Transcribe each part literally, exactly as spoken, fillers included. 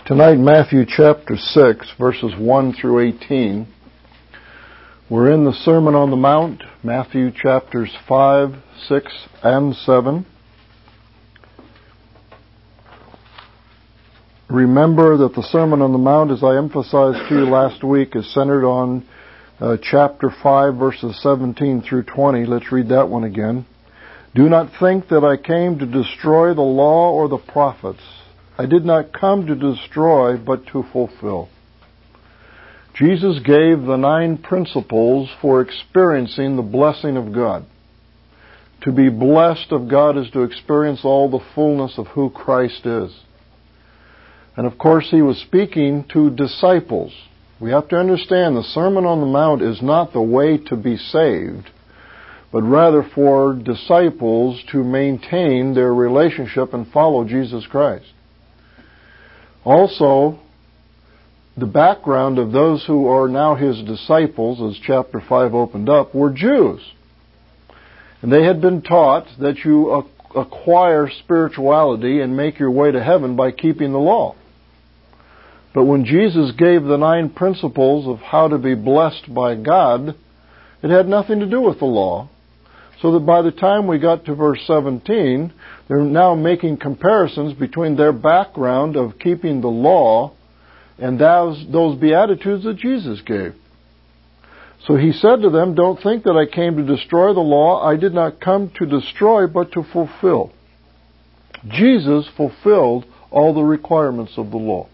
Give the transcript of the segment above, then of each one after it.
Tonight, Matthew chapter six, verses one through eighteen. We're in the Sermon on the Mount, Matthew chapters five, six, and seven. Remember that the Sermon on the Mount, as I emphasized to you last week, is centered on uh, chapter five, verses seventeen through twenty. Let's read that one again. Do not think that I came to destroy the law or the prophets. I did not come to destroy, but to fulfill. Jesus gave the nine principles for experiencing the blessing of God. To be blessed of God is to experience all the fullness of who Christ is. And of course, he was speaking to disciples. We have to understand the Sermon on the Mount is not the way to be saved, but rather for disciples to maintain their relationship and follow Jesus Christ. Also, the background of those who are now his disciples, as chapter five opened up, were Jews. And they had been taught that you acquire spirituality and make your way to heaven by keeping the law. But when Jesus gave the nine principles of how to be blessed by God, it had nothing to do with the law. So that by the time we got to verse seventeen, they're now making comparisons between their background of keeping the law and those, those Beatitudes that Jesus gave. So he said to them, don't think that I came to destroy the law. I did not come to destroy, but to fulfill. Jesus fulfilled all the requirements of the law.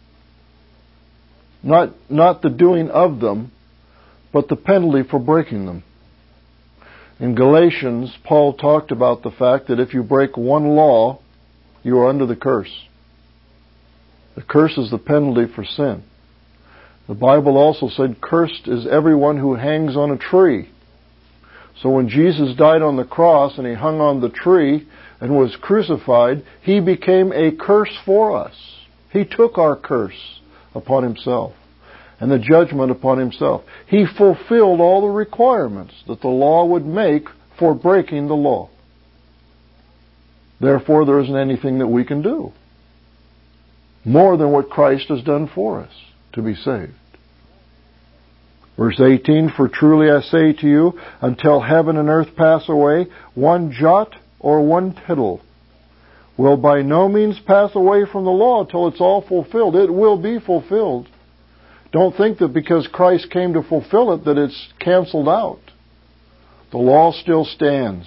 Not, not the doing of them, but the penalty for breaking them. In Galatians, Paul talked about the fact that if you break one law, you are under the curse. The curse is the penalty for sin. The Bible also said, cursed is everyone who hangs on a tree. So when Jesus died on the cross and he hung on the tree and was crucified, he became a curse for us. He took our curse upon himself and the judgment upon himself. He fulfilled all the requirements that the law would make for breaking the law. Therefore, there isn't anything that we can do more than what Christ has done for us to be saved. Verse eighteen, for truly I say to you, until heaven and earth pass away, one jot or one tittle will by no means pass away from the law until it's all fulfilled. It will be fulfilled. Don't think that because Christ came to fulfill it that it's canceled out. The law still stands.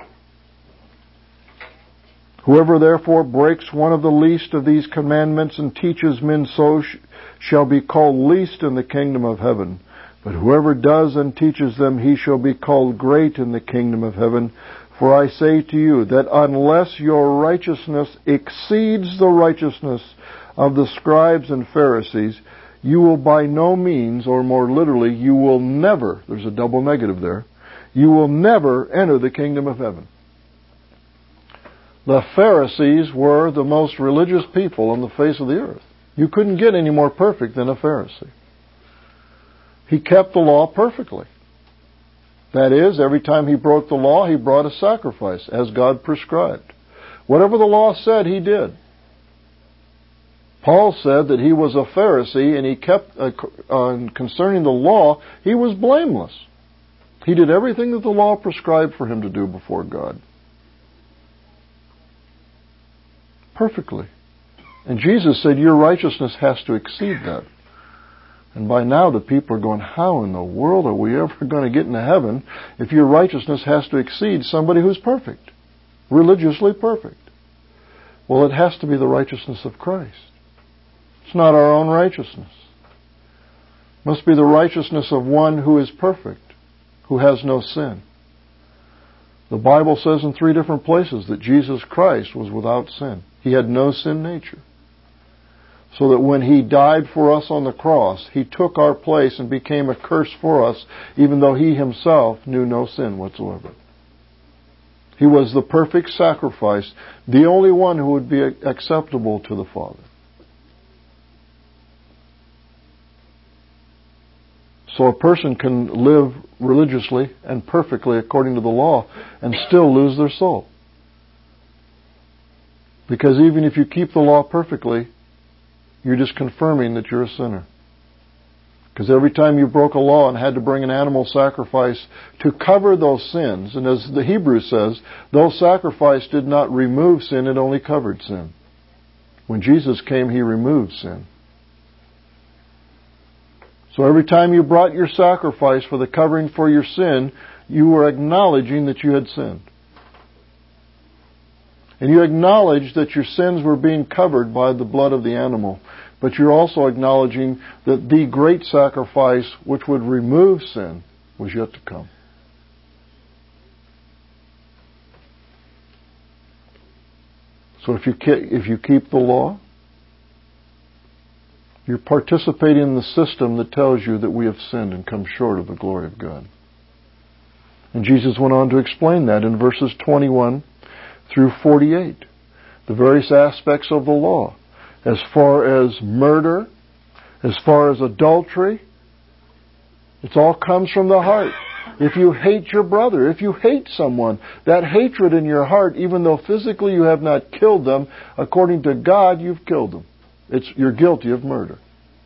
Whoever therefore breaks one of the least of these commandments and teaches men so sh- shall be called least in the kingdom of heaven. But whoever does and teaches them, he shall be called great in the kingdom of heaven. For I say to you that unless your righteousness exceeds the righteousness of the scribes and Pharisees, you will by no means, or more literally, you will never, there's a double negative there, you will never enter the kingdom of heaven. The Pharisees were the most religious people on the face of the earth. You couldn't get any more perfect than a Pharisee. He kept the law perfectly. That is, every time he broke the law, he brought a sacrifice, as God prescribed. Whatever the law said, he did. Paul said that he was a Pharisee, and he kept, uh, uh, concerning the law, he was blameless. He did everything that the law prescribed for him to do before God. Perfectly. And Jesus said, your righteousness has to exceed that. And by now the people are going, how in the world are we ever going to get into heaven if your righteousness has to exceed somebody who's perfect, religiously perfect? Well, it has to be the righteousness of Christ. It's not our own righteousness. It must be the righteousness of one who is perfect, who has no sin. The Bible says in three different places that Jesus Christ was without sin. He had no sin nature. So that when he died for us on the cross, he took our place and became a curse for us, even though he himself knew no sin whatsoever. He was the perfect sacrifice, the only one who would be acceptable to the Father. So a person can live religiously and perfectly according to the law and still lose their soul. Because even if you keep the law perfectly, You're just confirming that you're a sinner. Because every time you broke a law and had to bring an animal sacrifice to cover those sins, and as the Hebrew says, those sacrifices did not remove sin, it only covered sin. When Jesus came, He removed sin. So every time you brought your sacrifice for the covering for your sin, you were acknowledging that you had sinned. And you acknowledged that your sins were being covered by the blood of the animal. But you're also acknowledging that the great sacrifice which would remove sin was yet to come. So if you if you keep the law, you're participating in the system that tells you that we have sinned and come short of the glory of God. And Jesus went on to explain that in verses twenty-one through forty-eight. The various aspects of the law. As far as murder, as far as adultery, it all comes from the heart. If you hate your brother, if you hate someone, that hatred in your heart, even though physically you have not killed them, according to God, you've killed them. It's, you're guilty of murder.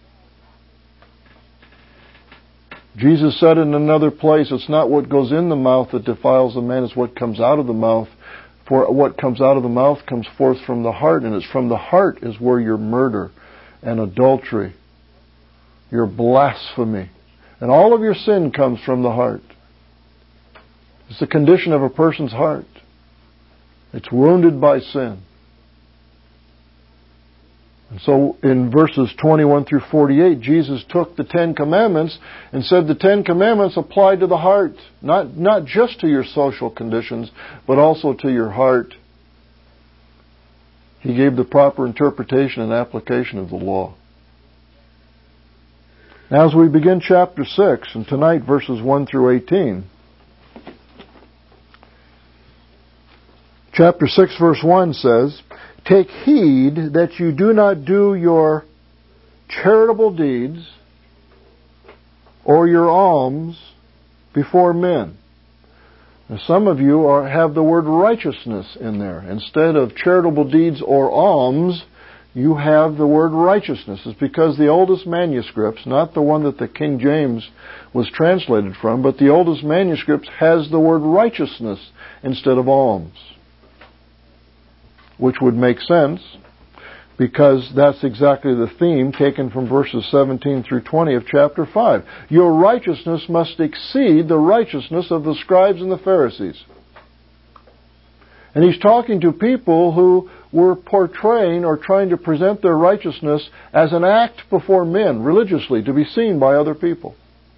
Jesus said in another place, it's not what goes in the mouth that defiles a man, it's what comes out of the mouth. For what comes out of the mouth comes forth from the heart, and it's from the heart is where your murder and adultery, your blasphemy, and all of your sin comes from the heart. It's the condition of a person's heart. It's wounded by sin. And so in verses twenty-one through forty-eight, Jesus took the Ten Commandments and said the Ten Commandments apply to the heart. Not, not just to your social conditions, but also to your heart. He gave the proper interpretation and application of the law. Now as we begin chapter six, and tonight verses one through eighteen. Chapter six verse one says, "Take heed that you do not do your charitable deeds or your alms before men." Now, some of you are, have the word righteousness in there. Instead of charitable deeds or alms, you have the word righteousness. It's because the oldest manuscripts, not the one that the King James was translated from, but the oldest manuscripts has the word righteousness instead of alms. Which would make sense, because that's exactly the theme taken from verses seventeen through twenty of chapter five. Your righteousness must exceed the righteousness of the scribes and the Pharisees. And he's talking to people who were portraying or trying to present their righteousness as an act before men, religiously, to be seen by other people.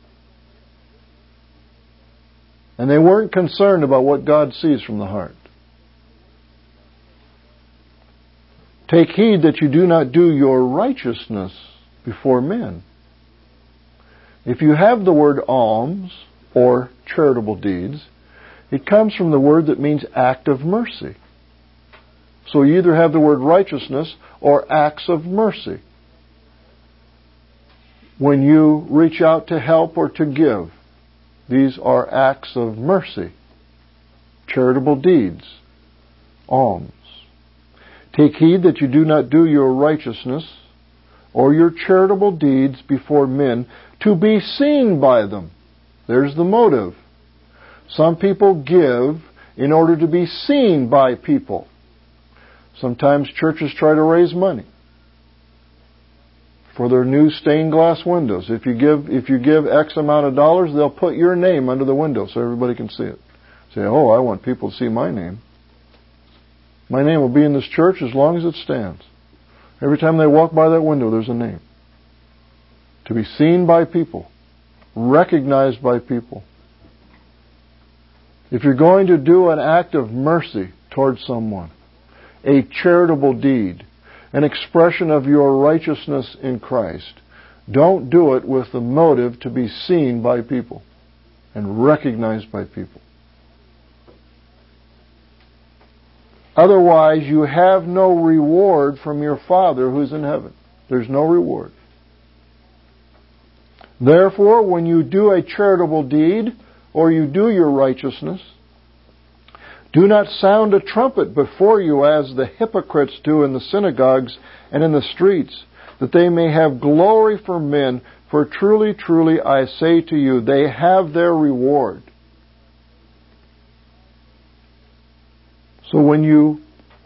And they weren't concerned about what God sees from the heart. Take heed that you do not do your righteousness before men. If you have the word alms or charitable deeds, it comes from the word that means act of mercy. So you either have the word righteousness or acts of mercy. When you reach out to help or to give, these are acts of mercy, charitable deeds, alms. Take heed that you do not do your righteousness or your charitable deeds before men to be seen by them. There's the motive. Some people give in order to be seen by people. Sometimes churches try to raise money for their new stained glass windows. If you give if you give X amount of dollars, they'll put your name under the window so everybody can see it. Say, oh, I want people to see my name. My name will be in this church as long as it stands. Every time they walk by that window, there's a name. To be seen by people. Recognized by people. If you're going to do an act of mercy towards someone, a charitable deed, an expression of your righteousness in Christ, don't do it with the motive to be seen by people and recognized by people. Otherwise, you have no reward from your Father who's in heaven. There's no reward. Therefore, when you do a charitable deed, or you do your righteousness, do not sound a trumpet before you as the hypocrites do in the synagogues and in the streets, that they may have glory for men. For truly, truly, I say to you, they have their reward. So when you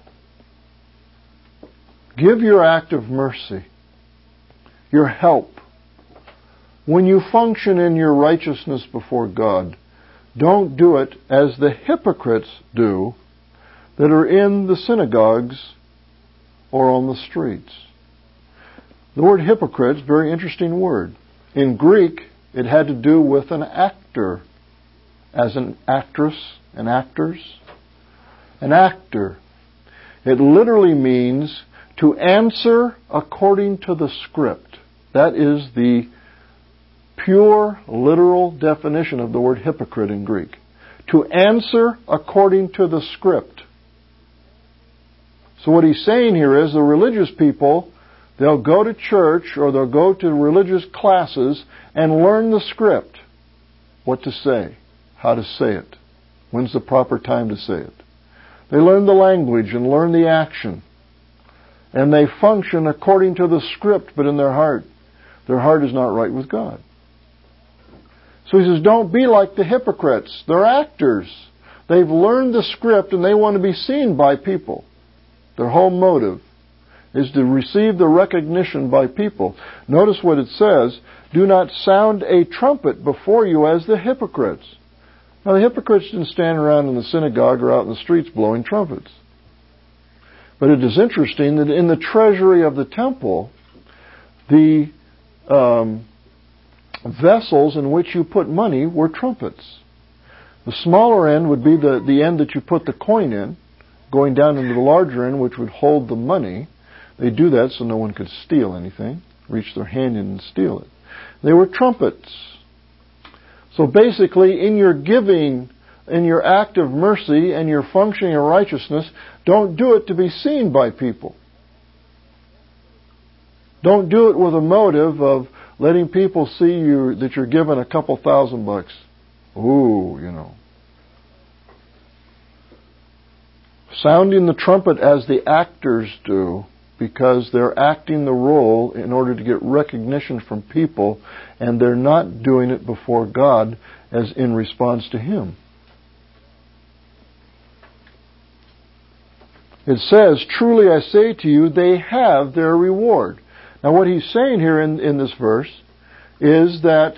give your act of mercy, your help, when you function in your righteousness before God, don't do it as the hypocrites do that are in the synagogues or on the streets. The word hypocrite is a very interesting word. In Greek, it had to do with an actor, as an actress and actors. An actor. It literally means to answer according to the script. That is the pure, literal definition of the word hypocrite in Greek. To answer according to the script. So what he's saying here is the religious people, they'll go to church or they'll go to religious classes and learn the script. What to say, how to say it, when's the proper time to say it. They learn the language and learn the action. And they function according to the script, but in their heart, their heart is not right with God. So he says, don't be like the hypocrites. They're actors. They've learned the script and they want to be seen by people. Their whole motive is to receive the recognition by people. Notice what it says, do not sound a trumpet before you as the hypocrites. Now the hypocrites didn't stand around in the synagogue or out in the streets blowing trumpets. But it is interesting that in the treasury of the temple, the um, vessels in which you put money were trumpets. The smaller end would be the, the end that you put the coin in, going down into the larger end, which would hold the money. They do that so no one could steal anything, reach their hand in and steal it. They were trumpets. So basically, in your giving, in your act of mercy and your functioning of righteousness, don't do it to be seen by people. Don't do it with a motive of letting people see you that you're giving a couple thousand bucks. Ooh, you know. Sounding the trumpet as the actors do, because they're acting the role in order to get recognition from people, and they're not doing it before God as in response to Him. It says, truly I say to you, they have their reward. Now what he's saying here in, in this verse is that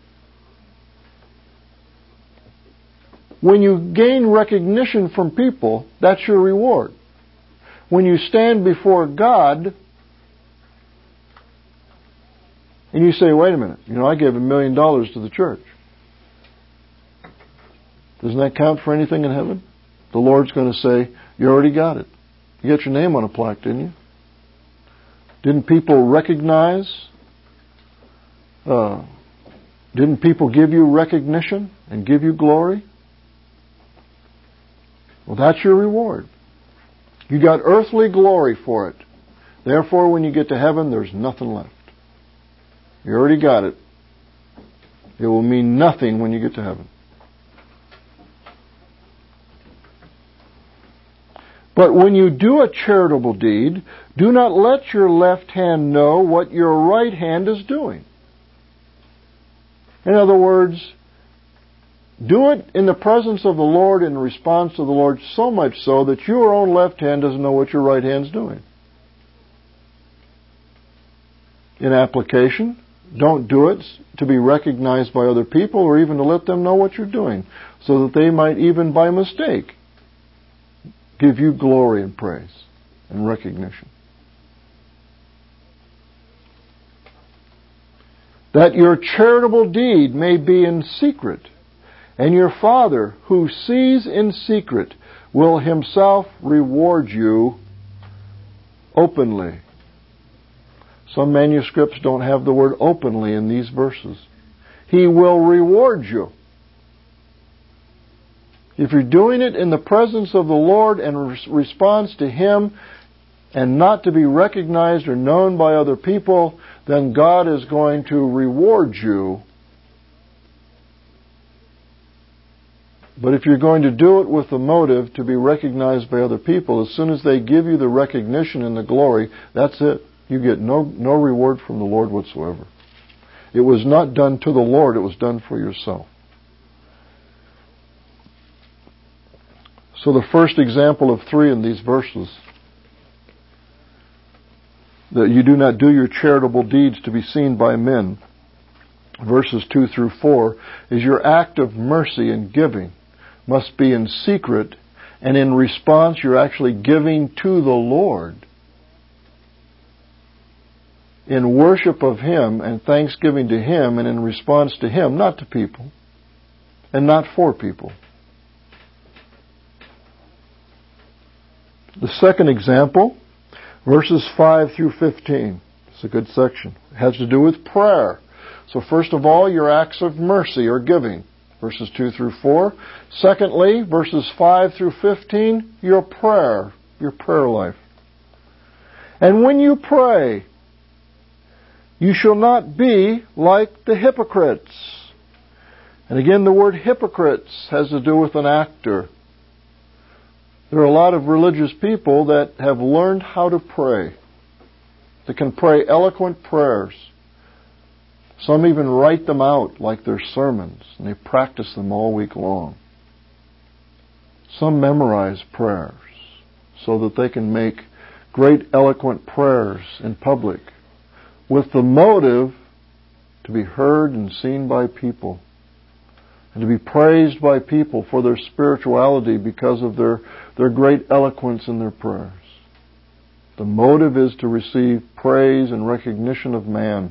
when you gain recognition from people, that's your reward. When you stand before God and you say, wait a minute, you know, I gave a million dollars to the church. Doesn't that count for anything in heaven? The Lord's going to say, you already got it. You got your name on a plaque, didn't you? Didn't people recognize? Uh, didn't people give you recognition and give you glory? Well, that's your reward. You got earthly glory for it. Therefore, when you get to heaven, there's nothing left. You already got it. It will mean nothing when you get to heaven. But when you do a charitable deed, do not let your left hand know what your right hand is doing. In other words, do it in the presence of the Lord, in response to the Lord, so much so that your own left hand doesn't know what your right hand's doing. In application, don't do it to be recognized by other people or even to let them know what you're doing, so that they might even by mistake give you glory and praise and recognition. That your charitable deed may be in secret, and your Father, who sees in secret, will Himself reward you openly. Some manuscripts don't have the word openly in these verses. He will reward you. If you're doing it in the presence of the Lord and in response to Him and not to be recognized or known by other people, then God is going to reward you. But if you're going to do it with the motive to be recognized by other people, as soon as they give you the recognition and the glory, that's it. You get no, no reward from the Lord whatsoever. It was not done to the Lord, it was done for yourself. So the first example of three in these verses, that you do not do your charitable deeds to be seen by men, verses two through four, is your act of mercy and giving must be in secret, and in response you're actually giving to the Lord in worship of Him and thanksgiving to Him and in response to Him, not to people and not for people. The second example, verses five through fifteen. It's a good section. It has to do with prayer. So first of all, your acts of mercy or giving, verses two through four. Secondly, verses five through fifteen, your prayer, your prayer life. And when you pray, you shall not be like the hypocrites. And again, the word hypocrites has to do with an actor. There are a lot of religious people that have learned how to pray. They can pray eloquent prayers. Some even write them out like their sermons, and they practice them all week long. Some memorize prayers so that they can make great eloquent prayers in public with the motive to be heard and seen by people and to be praised by people for their spirituality because of their, their great eloquence in their prayers. The motive is to receive praise and recognition of man.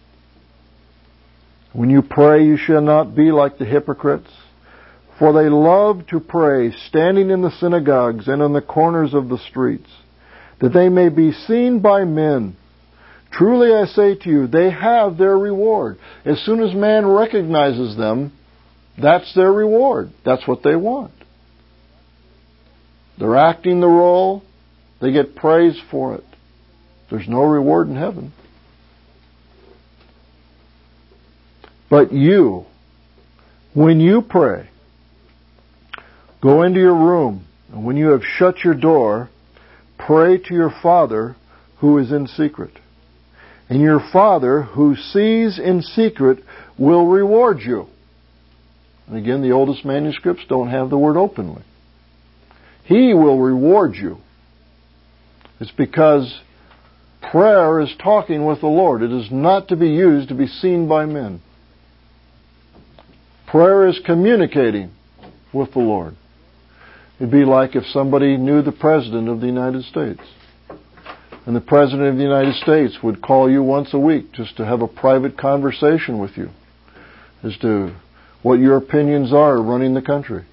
When you pray, you shall not be like the hypocrites, for they love to pray, standing in the synagogues and on the corners of the streets, that they may be seen by men. Truly I say to you, they have their reward. As soon as man recognizes them, that's their reward. That's what they want. They're acting the role. They get praise for it. There's no reward in heaven. But you, when you pray, go into your room, and when you have shut your door, pray to your Father who is in secret. And your Father who sees in secret will reward you. And again, the oldest manuscripts don't have the word openly. He will reward you. It's because prayer is talking with the Lord. It is not to be used to be seen by men. Prayer is communicating with the Lord. It'd be like if somebody knew the President of the United States. And the President of the United States would call you once a week just to have a private conversation with you as to what your opinions are running the country.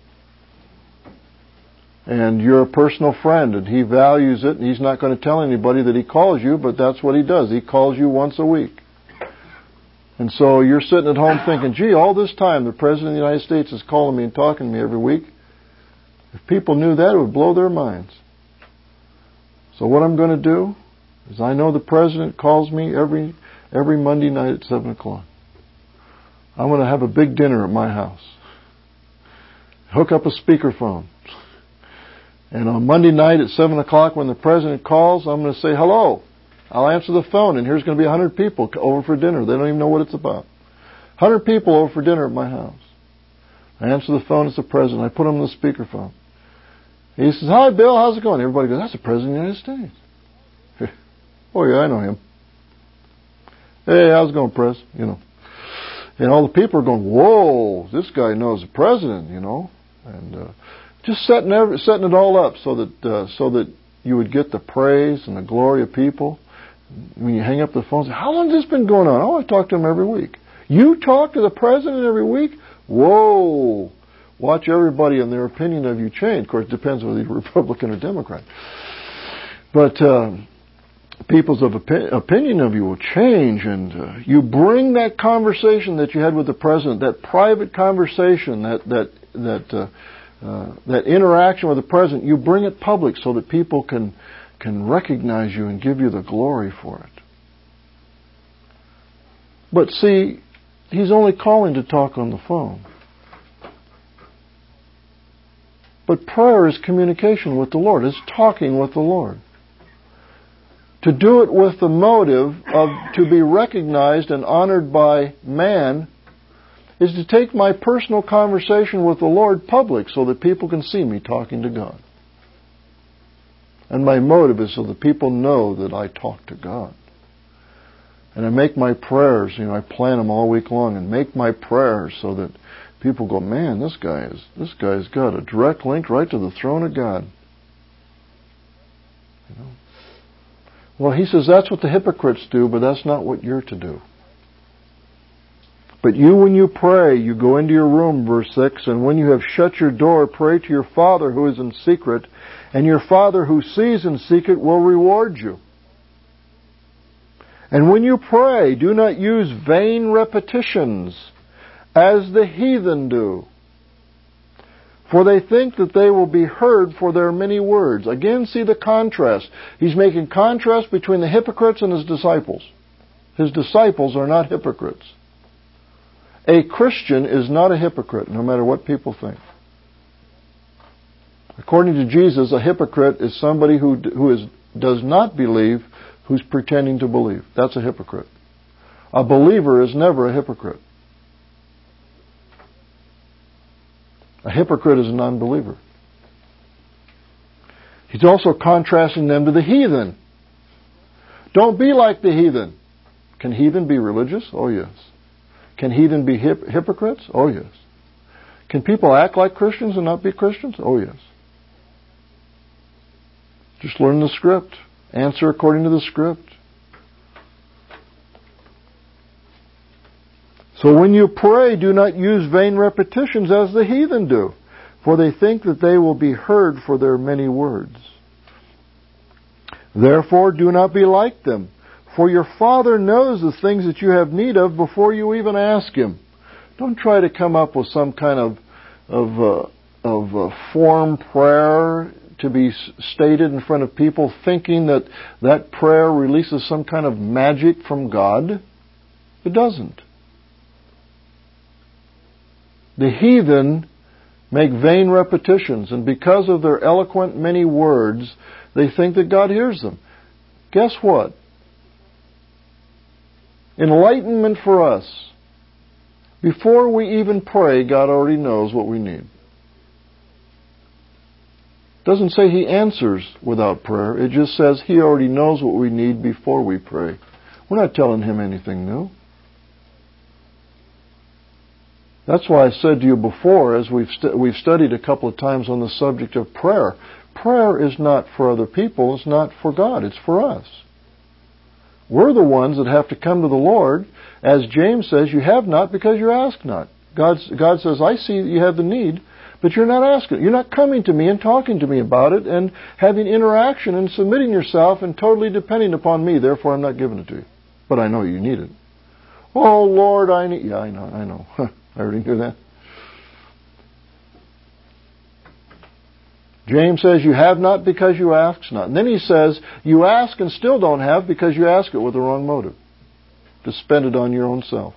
And you're a personal friend and he values it and he's not going to tell anybody that he calls you, but that's what he does. He calls you once a week. And so you're sitting at home thinking, gee, all this time the President of the United States is calling me and talking to me every week. If people knew that, it would blow their minds. So what I'm going to do is I know the President calls me every every Monday night at seven o'clock. I'm going to have a big dinner at my house. Hook up a speakerphone. And on Monday night at seven o'clock when the President calls, I'm going to say, hello. I'll answer the phone and here's going to be one hundred people over for dinner. They don't even know what it's about. one hundred people over for dinner at my house. I answer the phone, it's the President. I put him on the speakerphone. He says, hi Bill, how's it going? Everybody goes, that's the President of the United States. Oh yeah, I know him. Hey, how's it going, Press? You know. And all the people are going, whoa, this guy knows the President, you know. And uh, just setting every, setting it all up so that uh, so that you would get the praise and the glory of people. When you hang up the phone, say, how long has this been going on? Oh, I talk to him every week. You talk to the President every week? Whoa. Watch everybody and their opinion of you change. Of course, it depends whether you're Republican or Democrat. But uh, people's of opi- opinion of you will change, and uh, you bring that conversation that you had with the President, that private conversation, that that that uh, uh, that interaction with the President, you bring it public so that people can can recognize you and give you the glory for it. But see, he's only calling to talk on the phone. But prayer is communication with the Lord. It's talking with the Lord. to do it with the motive of to be recognized and honored by man is to take my personal conversation with the Lord public so that people can see me talking to God. And my motive is so that people know that I talk to God. And I make my prayers, you know, I plan them all week long and make my prayers so that people go, man, this guy is this guy's got a direct link right to the throne of God. You know? Well, he says that's what the hypocrites do, but that's not what you're to do. But you, when you pray, you go into your room, verse six, and when you have shut your door, pray to your Father who is in secret, and your Father who sees in secret will reward you. And when you pray, do not use vain repetitions, as the heathen do. For they think that they will be heard for their many words. Again, see the contrast. He's making contrast between the hypocrites and his disciples. His disciples are not hypocrites. A Christian is not a hypocrite, no matter what people think. According to Jesus, a hypocrite is somebody who who is does not believe, who's pretending to believe. That's a hypocrite. A believer is never a hypocrite. A hypocrite is a non-believer. He's also contrasting them to the heathen. Don't be like the heathen. Can heathen be religious? Oh, yes. Can heathen be hip- hypocrites? Oh, yes. Can people act like Christians and not be Christians? Oh, yes. Just learn the script. Answer according to the script. So when you pray, do not use vain repetitions as the heathen do, for they think that they will be heard for their many words. Therefore, do not be like them, for your Father knows the things that you have need of before you even ask Him. Don't try to come up with some kind of of uh, of uh, form prayer to be stated in front of people, thinking that that prayer releases some kind of magic from God. It doesn't. The heathen make vain repetitions, and because of their eloquent many words, they think that God hears them. Guess what? Enlightenment for us. Before we even pray, God already knows what we need. It doesn't say He answers without prayer. It just says He already knows what we need before we pray. We're not telling Him anything new. That's why I said to you before, as we've st- we've studied a couple of times on the subject of prayer, prayer is not for other people, it's not for God, it's for us. We're the ones that have to come to the Lord. As James says, you have not because you ask not. God's, God says, I see that you have the need, but you're not asking. You're not coming to me and talking to me about it and having interaction and submitting yourself and totally depending upon me. Therefore, I'm not giving it to you. But I know you need it. Oh, Lord, I need... Yeah, I know, I know. I already knew that. James says, you have not because you ask not. And then he says, you ask and still don't have because you ask it with the wrong motive. To spend it on your own self.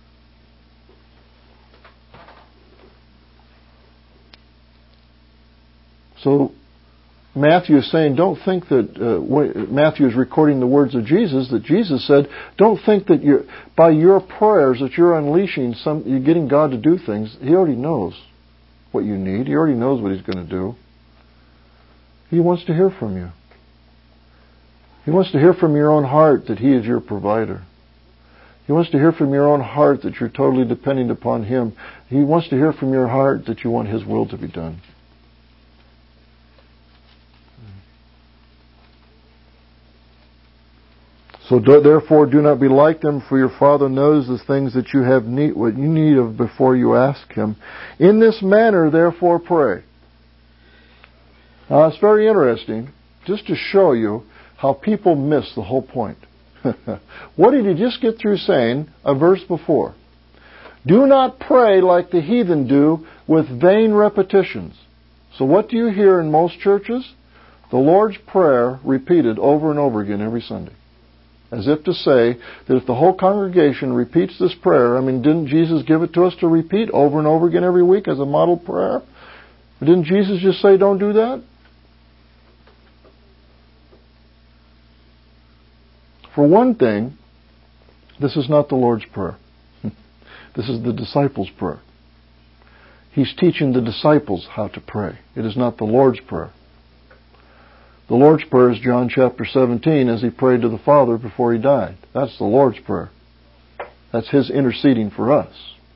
So, Matthew is saying, don't think that, uh, Matthew is recording the words of Jesus, that Jesus said, don't think that you're, by your prayers that you're unleashing some, you're getting God to do things. He already knows what you need. He already knows what He's going to do. He wants to hear from you. He wants to hear from your own heart that He is your provider. He wants to hear from your own heart that you're totally depending upon Him. He wants to hear from your heart that you want His will to be done. So do, therefore do not be like them, for your Father knows the things that you have need, what you need of before you ask Him. In this manner, therefore, pray. Now, it's very interesting, just to show you how people miss the whole point. What did he just get through saying a verse before? Do not pray like the heathen do with vain repetitions. So what do you hear in most churches? The Lord's Prayer repeated over and over again every Sunday. As if to say that if the whole congregation repeats this prayer, I mean, didn't Jesus give it to us to repeat over and over again every week as a model prayer? Didn't Jesus just say don't do that? For one thing, this is not the Lord's Prayer. This is the disciples' prayer. He's teaching the disciples how to pray. It is not the Lord's Prayer. The Lord's Prayer is John chapter seventeen as he prayed to the Father before he died. That's the Lord's Prayer. That's his interceding for us.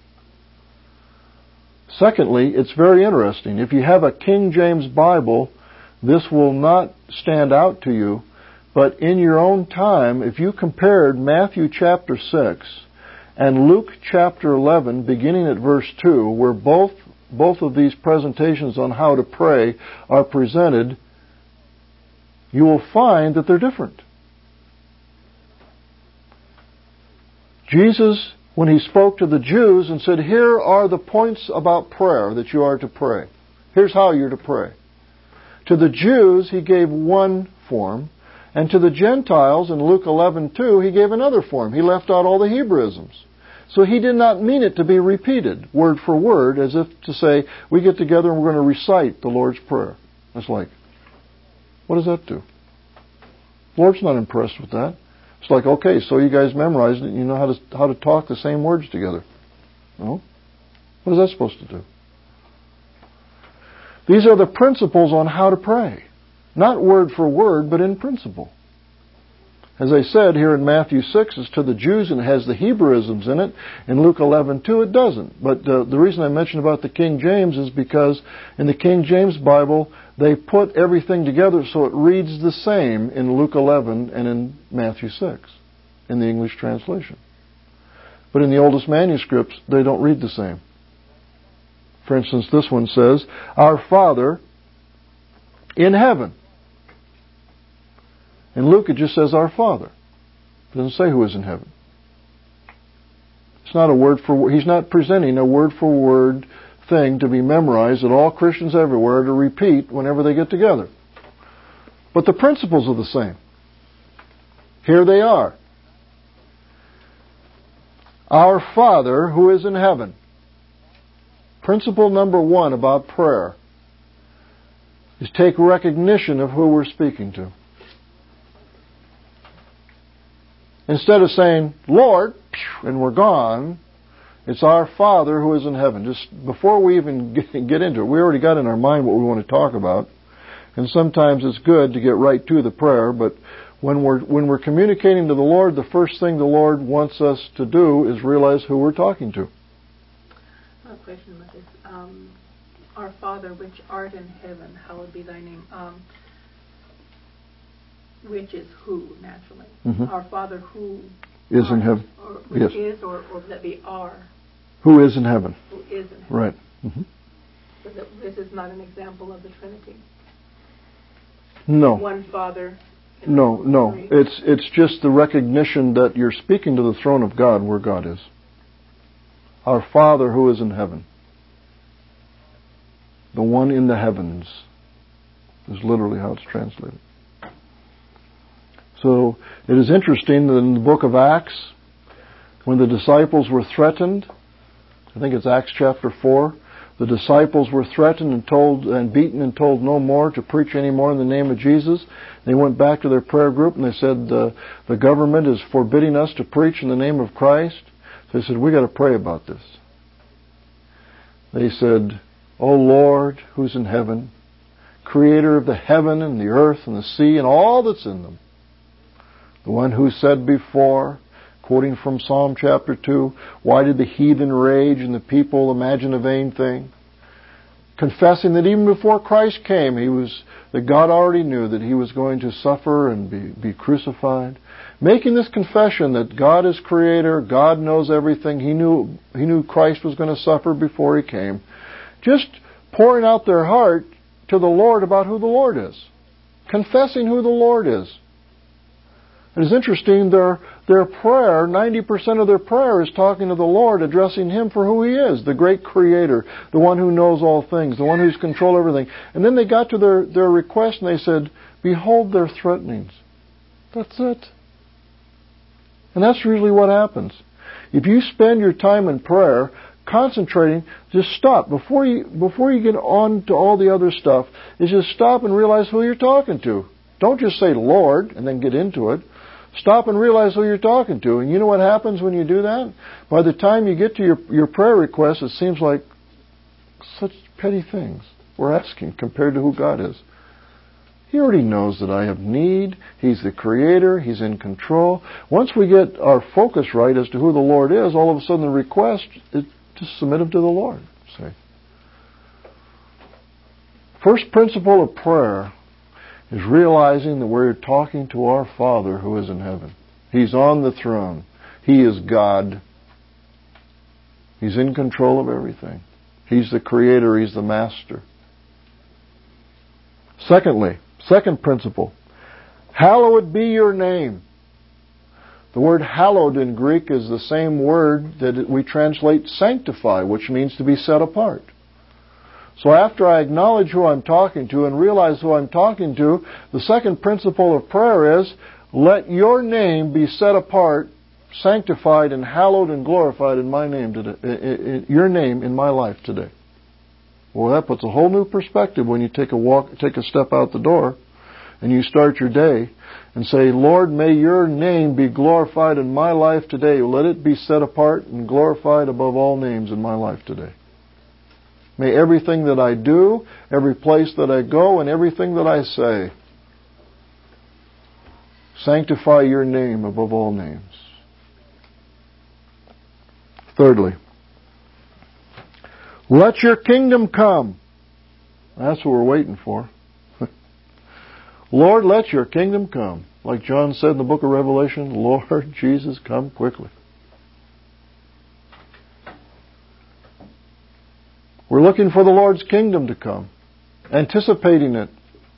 Secondly, it's very interesting. If you have a King James Bible, this will not stand out to you, but in your own time, if you compared Matthew chapter six and Luke chapter eleven, beginning at verse two, where both, both of these presentations on how to pray are presented, you will find that they're different. Jesus, when he spoke to the Jews and said, here are the points about prayer that you are to pray. Here's how you're to pray. To the Jews, he gave one form, and to the Gentiles, in Luke eleven two, he gave another form. He left out all the Hebrewisms. So he did not mean it to be repeated, word for word, as if to say, we get together and we're going to recite the Lord's Prayer. It's like, what does that do? The Lord's not impressed with that. It's like, okay, so you guys memorized it, you know how to how to talk the same words together. No? What is that supposed to do? These are the principles on how to pray. Not word for word, but in principle. As I said, here in Matthew six, it's to the Jews and it has the Hebrewisms in it. In Luke eleven two, it doesn't. But uh, the reason I mentioned about the King James is because in the King James Bible, they put everything together so it reads the same in Luke eleven and in Matthew six, in the English translation. But in the oldest manuscripts, they don't read the same. For instance, this one says, Our Father in heaven. In Luke, it just says, Our Father. It doesn't say who is in heaven. It's not a word for, he's not presenting a word for word thing to be memorized that all Christians everywhere are to repeat whenever they get together. But the principles are the same. Here they are. Our Father who is in heaven. Principle number one about prayer is take recognition of who we're speaking to. Instead of saying, Lord, and we're gone, it's our Father who is in heaven. Just before we even get into it, we already got in our mind what we want to talk about. And sometimes it's good to get right to the prayer, but when we're when we're communicating to the Lord, the first thing the Lord wants us to do is realize who we're talking to. A question with this. Um, our Father, which art in heaven, hallowed be thy name. Um, which is who, naturally. Mm-hmm. Our Father who is are, in heaven. Or which yes. is, or, or that be are. Who is in heaven. Who is in heaven. Right. Mm-hmm. So that this is not an example of the Trinity. No. One Father. No, no. Three. It's it's just the recognition that you're speaking to the throne of God where God is. Our Father who is in heaven. The one in the heavens is literally how it's translated. So it is interesting that in the book of Acts, when the disciples were threatened, I think it's Acts chapter four, the disciples were threatened and told and beaten and told no more to preach any more in the name of Jesus. They went back to their prayer group and they said, the, the government is forbidding us to preach in the name of Christ. So they said, we got to pray about this. They said, O Lord, who's in heaven, creator of the heaven and the earth and the sea and all that's in them, the one who said before, quoting from Psalm chapter two, why did the heathen rage and the people imagine a vain thing? Confessing that even before Christ came, he was that God already knew that he was going to suffer and be, be crucified. Making this confession that God is creator, God knows everything. He knew he knew Christ was going to suffer before he came. Just pouring out their heart to the Lord about who the Lord is. Confessing who the Lord is. It is interesting, their their prayer, ninety percent of their prayer is talking to the Lord, addressing Him for who He is, the great Creator, the one who knows all things, the one who's control everything. And then they got to their, their request and they said, behold their threatenings. That's it. And that's usually what happens. If you spend your time in prayer, concentrating, just stop. Before you, before you get on to all the other stuff, is just stop and realize who you're talking to. Don't just say Lord and then get into it. Stop and realize who you're talking to. And you know what happens when you do that? By the time you get to your, your prayer request, it seems like such petty things we're asking compared to who God is. He already knows that I have need. He's the Creator. He's in control. Once we get our focus right as to who the Lord is, all of a sudden the request is just submit them to the Lord. See? First principle of prayer is realizing that we're talking to our Father who is in heaven. He's on the throne. He is God. He's in control of everything. He's the Creator. He's the Master. Secondly, second principle, hallowed be your name. The word hallowed in Greek is the same word that we translate sanctify, which means to be set apart. So after I acknowledge who I'm talking to and realize who I'm talking to, the second principle of prayer is, let your name be set apart, sanctified and hallowed and glorified in my name today, your name in my life today. Well, that puts a whole new perspective when you take a walk, take a step out the door and you start your day and say, Lord, may your name be glorified in my life today. Let it be set apart and glorified above all names in my life today. May everything that I do, every place that I go, and everything that I say sanctify your name above all names. Thirdly, let your kingdom come. That's what we're waiting for. Lord, let your kingdom come. Like John said in the book of Revelation, Lord Jesus, come quickly. We're looking for the Lord's kingdom to come, anticipating it.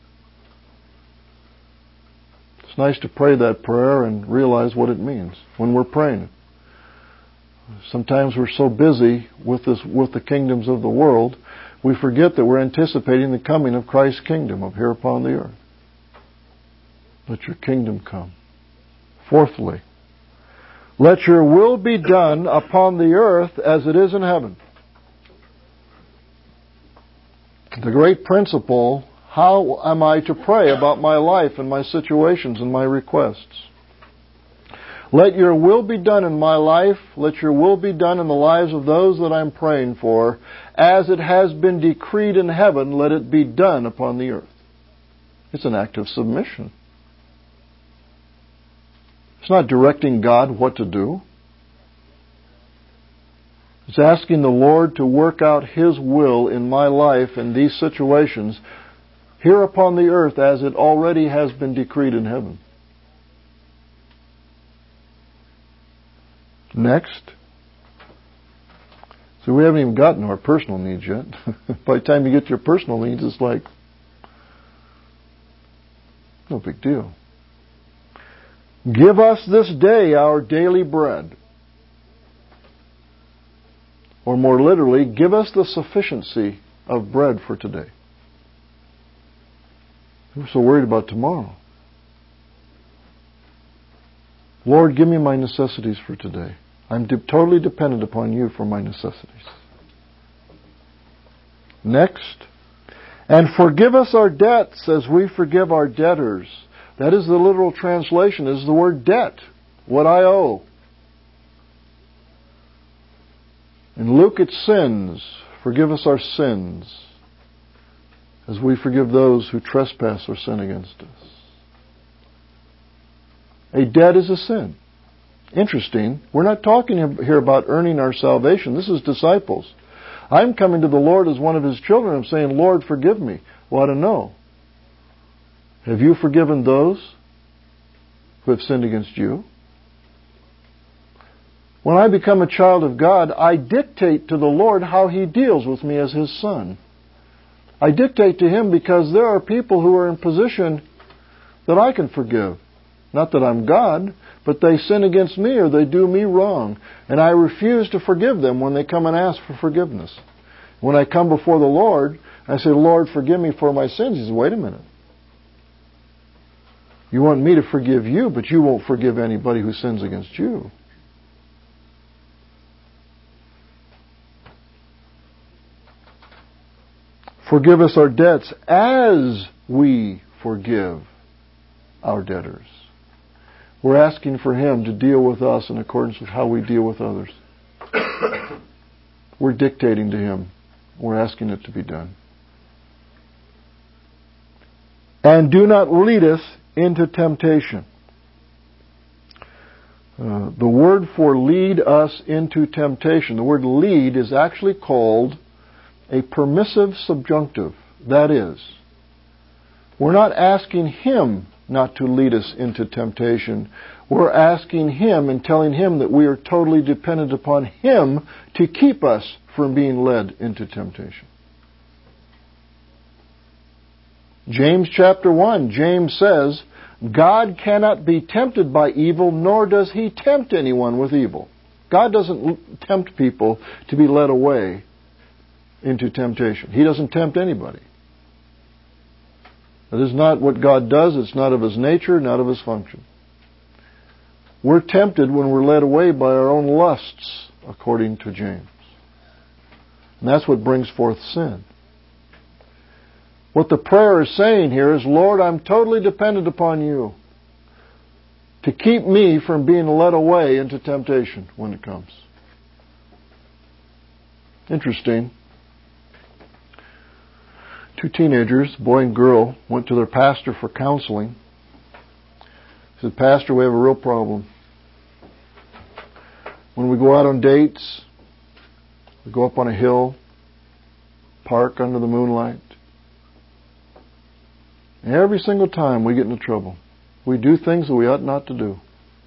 It's nice to pray that prayer and realize what it means when we're praying it. Sometimes we're so busy with this, with the kingdoms of the world, we forget that we're anticipating the coming of Christ's kingdom up here upon the earth. Let your kingdom come. Fourthly, let your will be done upon the earth as it is in heaven. The great principle, how am I to pray about my life and my situations and my requests? Let your will be done in my life. Let your will be done in the lives of those that I'm praying for. As it has been decreed in heaven, let it be done upon the earth. It's an act of submission. It's not directing God what to do. It's asking the Lord to work out His will in my life in these situations here upon the earth as it already has been decreed in heaven. Next. So we haven't even gotten to our personal needs yet. By the time you get to your personal needs, it's like, no big deal. Give us this day our daily bread. Or more literally, give us the sufficiency of bread for today. We're so worried about tomorrow. Lord, give me my necessities for today. I'm de- totally dependent upon you for my necessities. Next, and forgive us our debts as we forgive our debtors. That is the literal translation, is the word debt, what I owe. In Luke it's sins. Forgive us our sins as we forgive those who trespass or sin against us. A debt is a sin. Interesting. We're not talking here about earning our salvation. This is disciples. I'm coming to the Lord as one of His children. I'm saying, Lord, forgive me. Well, I don't know. Have you forgiven those who have sinned against you? When I become a child of God, I dictate to the Lord how He deals with me as His son. I dictate to Him because there are people who are in position that I can forgive. Not that I'm God, but they sin against me or they do me wrong. And I refuse to forgive them when they come and ask for forgiveness. When I come before the Lord, I say, Lord, forgive me for my sins. He says, wait a minute. You want me to forgive you, but you won't forgive anybody who sins against you. Forgive us our debts as we forgive our debtors. We're asking for Him to deal with us in accordance with how we deal with others. We're dictating to Him. We're asking it to be done. And do not lead us into temptation. Uh, the word for lead us into temptation, the word lead is actually called a permissive subjunctive. That is, we're not asking Him not to lead us into temptation. We're asking Him and telling Him that we are totally dependent upon Him to keep us from being led into temptation. James chapter one, James says, God cannot be tempted by evil, nor does He tempt anyone with evil. God doesn't tempt people to be led away into temptation. He doesn't tempt anybody. That is not what God does. It's not of His nature, not of His function. We're tempted when we're led away by our own lusts, according to James. And that's what brings forth sin. What the prayer is saying here is, Lord, I'm totally dependent upon You to keep me from being led away into temptation when it comes. Interesting. Two teenagers, boy and girl, went to their pastor for counseling. He said, Pastor, we have a real problem. When we go out on dates, we go up on a hill, park under the moonlight. And every single time we get into trouble. We do things that we ought not to do.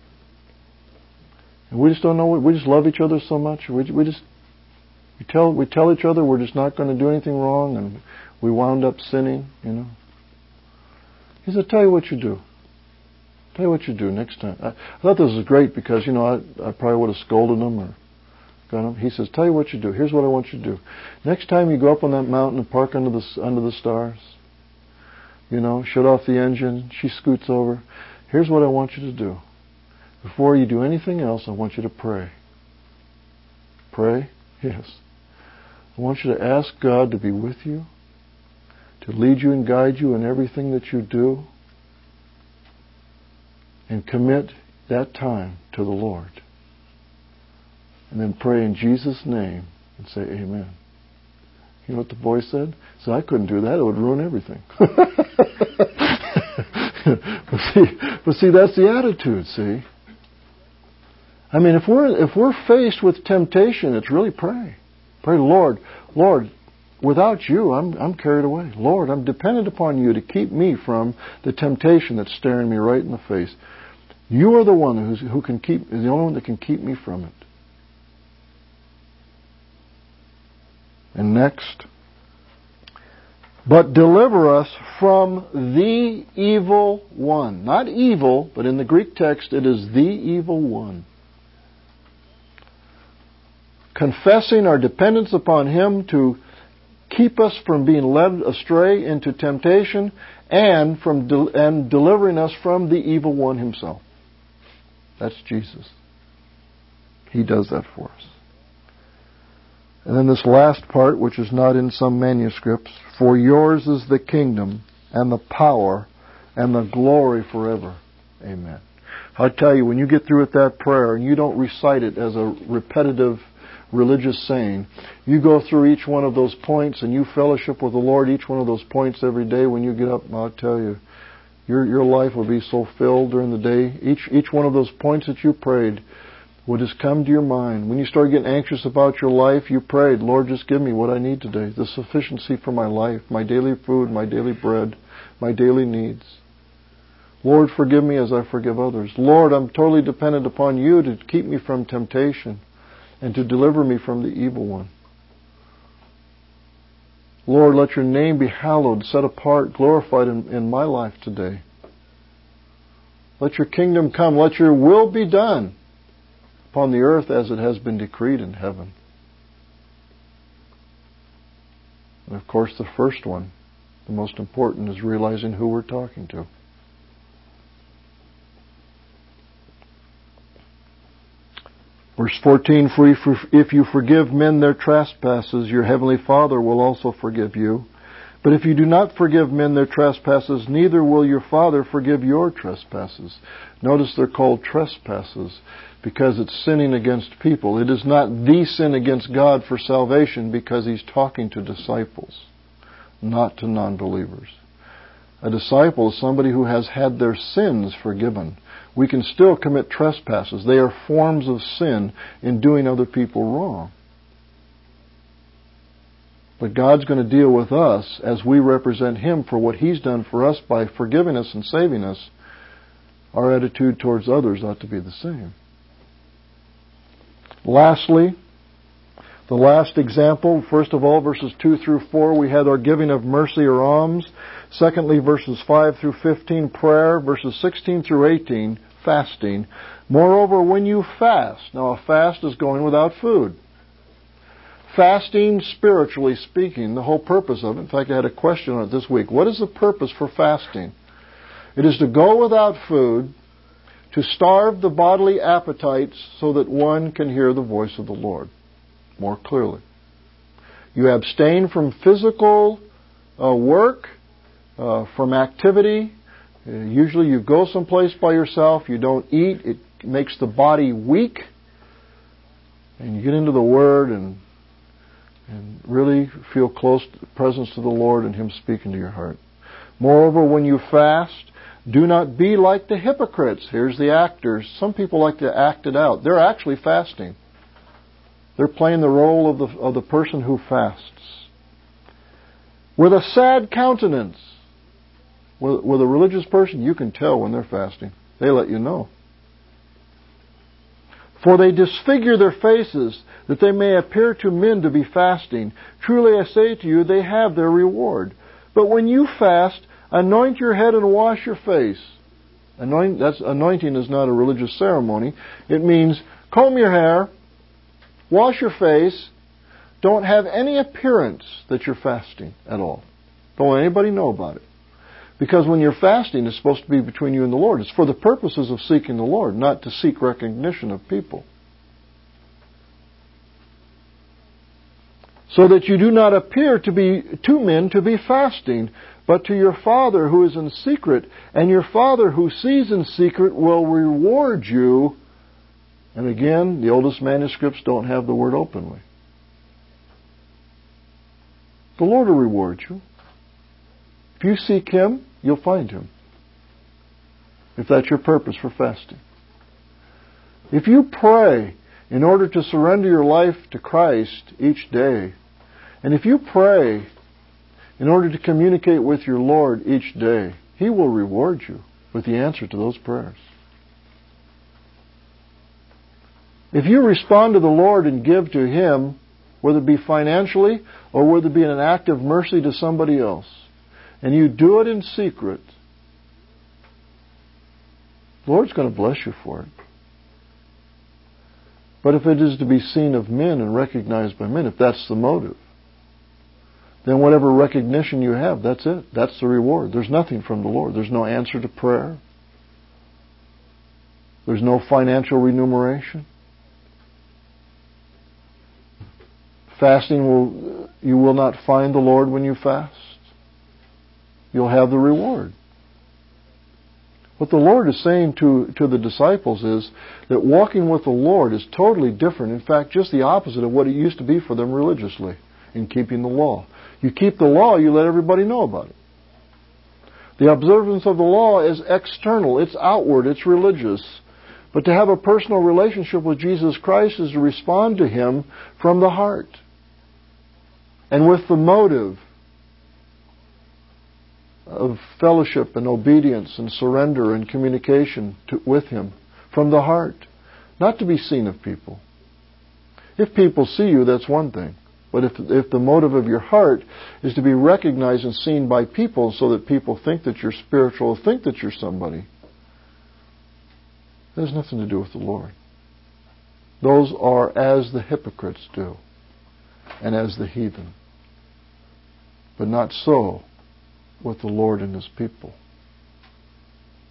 And we just don't know. We just love each other so much. We, we just we tell we tell each other we're just not going to do anything wrong, and we wound up sinning. You know. He said, "Tell you what you do. Tell you what you do next time." I, I thought this was great because you know I I probably would have scolded them or got them. He says, "Tell you what you do. Here's what I want you to do. Next time you go up on that mountain and park under the under the stars." You know, shut off the engine. She scoots over. Here's what I want you to do. Before you do anything else, I want you to pray. Pray? Yes. I want you to ask God to be with you, to lead you and guide you in everything that you do, and commit that time to the Lord. And then pray in Jesus' name and say amen. You know what the boy said? He said, I couldn't do that. It would ruin everything. but, see, but see, that's the attitude, see? I mean, if we're if we're faced with temptation, it's really pray. Pray, Lord, Lord, without You, I'm I'm carried away. Lord, I'm dependent upon You to keep me from the temptation that's staring me right in the face. You are the one who's, who can keep, is the only one that can keep me from it. And next, but deliver us from the evil one. Not evil, but in the Greek text it is the evil one. Confessing our dependence upon Him to keep us from being led astray into temptation and from de- and delivering us from the evil one himself. That's Jesus. He does that for us. And then this last part, which is not in some manuscripts, for Yours is the kingdom and the power and the glory forever. Amen. I tell you, when you get through with that prayer and you don't recite it as a repetitive religious saying, you go through each one of those points and you fellowship with the Lord each one of those points every day when you get up, I'll tell you, your your life will be so filled during the day. Each each one of those points that you prayed will just come to your mind. When you start getting anxious about your life, you prayed, Lord, just give me what I need today, the sufficiency for my life, my daily food, my daily bread, my daily needs. Lord, forgive me as I forgive others. Lord, I'm totally dependent upon You to keep me from temptation and to deliver me from the evil one. Lord, let Your name be hallowed, set apart, glorified in, in my life today. Let Your kingdom come. Let Your will be done upon the earth as it has been decreed in heaven. And of course, the first one, the most important, is realizing who we're talking to. Verse fourteen, for if you forgive men their trespasses, your heavenly Father will also forgive you. But if you do not forgive men their trespasses, neither will your Father forgive your trespasses. Notice they're called trespasses because it's sinning against people. It is not the sin against God for salvation because He's talking to disciples, not to non-believers. A disciple is somebody who has had their sins forgiven. We can still commit trespasses. They are forms of sin in doing other people wrong. But God's going to deal with us as we represent Him for what He's done for us by forgiving us and saving us. Our attitude towards others ought to be the same. Lastly, the last example, first of all, verses two through four, we had our giving of mercy or alms. Secondly, verses five through fifteen, prayer. Verses sixteen through eighteen, fasting. Moreover, when you fast, now a fast is going without food. Fasting, spiritually speaking, the whole purpose of it, in fact I had a question on it this week, what is the purpose for fasting? It is to go without food, to starve the bodily appetites so that one can hear the voice of the Lord more clearly. You abstain from physical uh, work, uh, from activity. Uh, usually you go someplace by yourself, you don't eat, it makes the body weak, and you get into the Word and and really feel close to the presence of the Lord and Him speaking to your heart. Moreover, when you fast, do not be like the hypocrites. Here's the actors. Some people like to act it out. They're actually fasting. They're playing the role of the, of the person who fasts. With a sad countenance. With, with a religious person, you can tell when they're fasting. They let you know. For they disfigure their faces, that they may appear to men to be fasting. Truly I say to you, they have their reward. But when you fast, anoint your head and wash your face. Anoint, that's, anointing is not a religious ceremony. It means comb your hair, wash your face, don't have any appearance that you're fasting at all. Don't let anybody know about it. Because when you're fasting, it's supposed to be between you and the Lord. It's for the purposes of seeking the Lord, not to seek recognition of people. So that you do not appear to be to men to be fasting, but to your Father who is in secret, and your Father who sees in secret will reward you. And again, the oldest manuscripts don't have the word openly. The Lord will reward you. If you seek Him, you'll find Him. If that's your purpose for fasting. If you pray in order to surrender your life to Christ each day, and if you pray in order to communicate with your Lord each day, He will reward you with the answer to those prayers. If you respond to the Lord and give to Him, whether it be financially or whether it be in an act of mercy to somebody else, and you do it in secret, the Lord's going to bless you for it. But if it is to be seen of men and recognized by men, if that's the motive, then whatever recognition you have, that's it. That's the reward. There's nothing from the Lord. There's no answer to prayer. There's no financial remuneration. Fasting will, you will not find the Lord when you fast. You'll have the reward. What the Lord is saying to, to the disciples is that walking with the Lord is totally different. In fact, just the opposite of what it used to be for them religiously in keeping the law. You keep the law, you let everybody know about it. The observance of the law is external, it's outward, it's religious. But to have a personal relationship with Jesus Christ is to respond to Him from the heart. And with the motive of fellowship and obedience and surrender and communication to, with Him from the heart, not to be seen of people. If people see you, that's one thing. But if, if the motive of your heart is to be recognized and seen by people so that people think that you're spiritual, think that you're somebody, that has nothing to do with the Lord. Those are as the hypocrites do and as the heathen. But not so with the Lord and His people.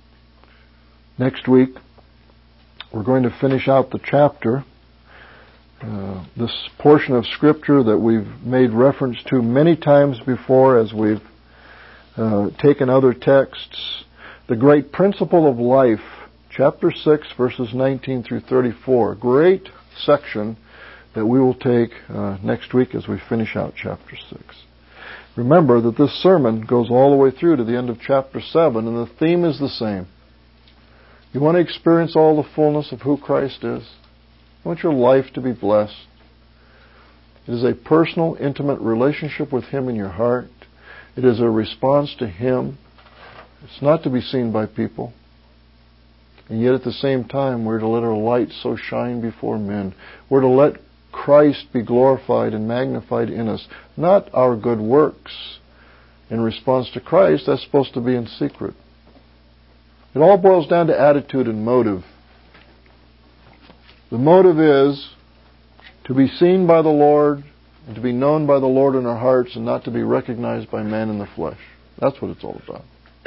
Next week, we're going to finish out the chapter uh, this portion of Scripture that we've made reference to many times before as we've uh, taken other texts. The great principle of life, chapter six, verses nineteen through thirty-four. Great section that we will take uh, next week as we finish out chapter six. Remember that this sermon goes all the way through to the end of chapter seven, and the theme is the same. You want to experience all the fullness of who Christ is? You want your life to be blessed? It is a personal, intimate relationship with Him in your heart. It is a response to Him. It's not to be seen by people. And yet at the same time, we're to let our light so shine before men. We're to let Christ be glorified and magnified in us, not our good works. In response to Christ, that's supposed to be in secret. It all boils down to attitude and motive. The motive is to be seen by the Lord and to be known by the Lord in our hearts and not to be recognized by man in the flesh. That's what it's all about.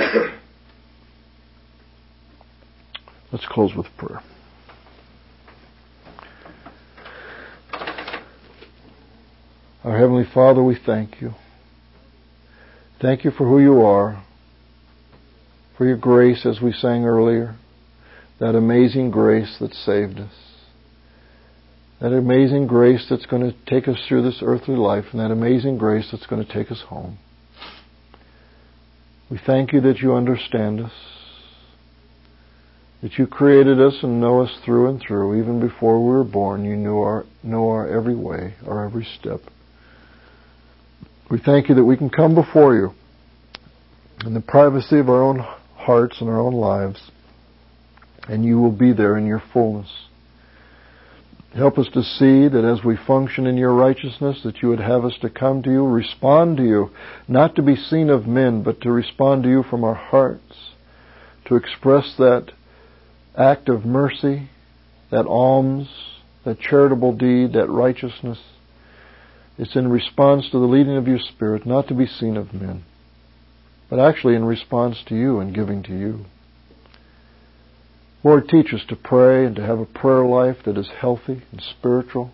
Let's close with prayer. Our Heavenly Father, we thank You. Thank You for who You are, for Your grace, as we sang earlier, that amazing grace that saved us, that amazing grace that's going to take us through this earthly life, and that amazing grace that's going to take us home. We thank You that You understand us, that You created us and know us through and through. Even before we were born, You knew our, know our every way, our every step. We thank You that we can come before You in the privacy of our own hearts and our own lives, and You will be there in Your fullness. Help us to see that as we function in Your righteousness, that You would have us to come to You, respond to You, not to be seen of men, but to respond to You from our hearts, to express that act of mercy, that alms, that charitable deed, that righteousness. It's in response to the leading of Your Spirit, not to be seen of men, but actually in response to You and giving to You. Lord, teach us to pray and to have a prayer life that is healthy and spiritual,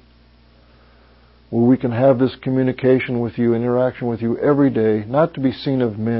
where we can have this communication with You, interaction with You every day, not to be seen of men,